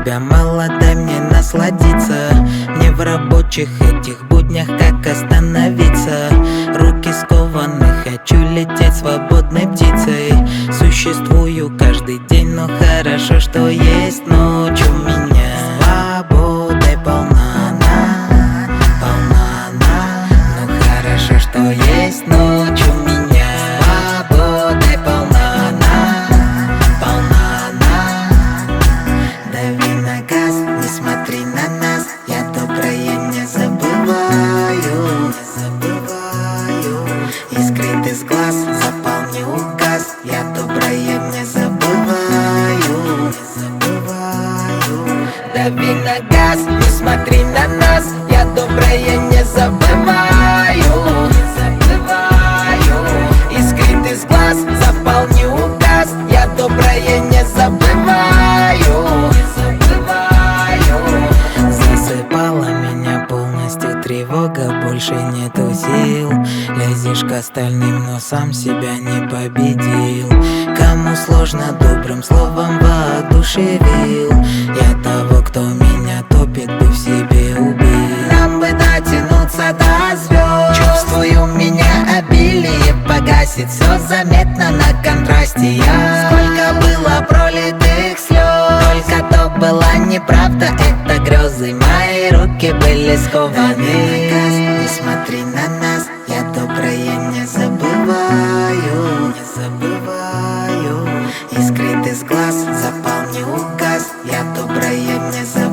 тебя мало, дай мне насладиться. Мне в рабочих этих буднях как остановиться? Руки скованы, хочу лететь свободной птицей. Существую каждый день, но хорошо, что есть ночь у меня. Свободой полна она, полна она. Ну хорошо, что есть ночь у меня. Свободой полна она, полна она. Дави на газ, не смотри на нас. Я доброе не забываю, не забываю. И скрытый с глаз запал не указ. Я доброе не забываю, не забываю. Дави на газ, не смотри на нас. Я доброе не забываю, не забываю. И скрытый с глаз запал не указ. Я доброе не забываю, не забываю. Засыпала меня полностью тревога, больше нету сил. Лезешь к остальным, но сам себя не победил. Кому сложно, добрым словом воодушевил. Я того, кто меня топит, бы в себе убил. Нам бы дотянуться до звезд. Чувствую, меня обилие погасит все заметно на контрасте. Сколько было пролитых слез, только то была неправда, это грезы. Мои руки были скованы. Не смотри на нас, я доброе не забываю, не забываю. И скрытый с глаз запал не указ. Я доброе не забываю.